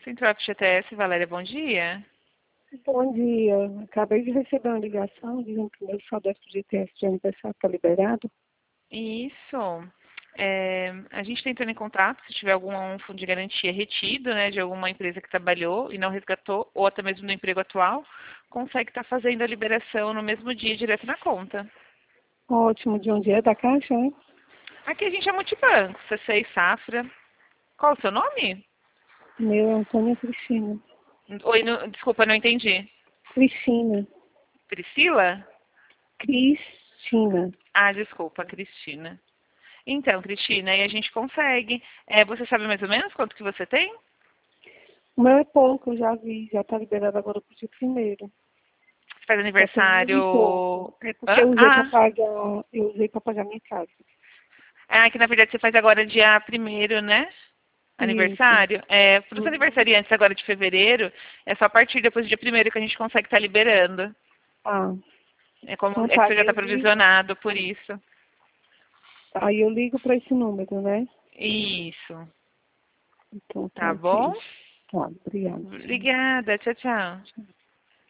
Central FGTS, Valéria, bom dia. Bom dia. Acabei de receber uma ligação dizendo que o meu saldo FGTS de aniversário está liberado. Isso. A gente está entrando em contato, se tiver algum fundo de garantia retido, né, de alguma empresa que trabalhou e não resgatou, ou até mesmo no emprego atual, consegue estar fazendo a liberação no mesmo dia, direto na conta. Ótimo. De onde é? Da Caixa, né? Aqui a gente é multibanco, C6 Safra. Qual o seu nome? Meu é Antônia Cristina. Oi, desculpa, não entendi. Cristina. Priscila? Cristina. Ah, desculpa, Cristina. Então, Cristina, aí a gente consegue. Você sabe mais ou menos quanto que você tem? O meu é pouco, eu já vi. Já está liberado agora para o dia primeiro. Você faz Já tem mil aniversário. e pouco. É porque Hã? eu usei para pagar minha casa. Que na verdade você faz agora dia primeiro, né? Isso. Aniversário. Para os Uhum. aniversariantes agora de fevereiro, é só a partir depois do dia primeiro que a gente consegue estar liberando. Ah, então É que tá. você já está provisionado, por isso. Aí eu ligo para esse número, né? Isso. Então tá Tá bom? ok. Tá, obrigada. Obrigada. Tchau, tchau.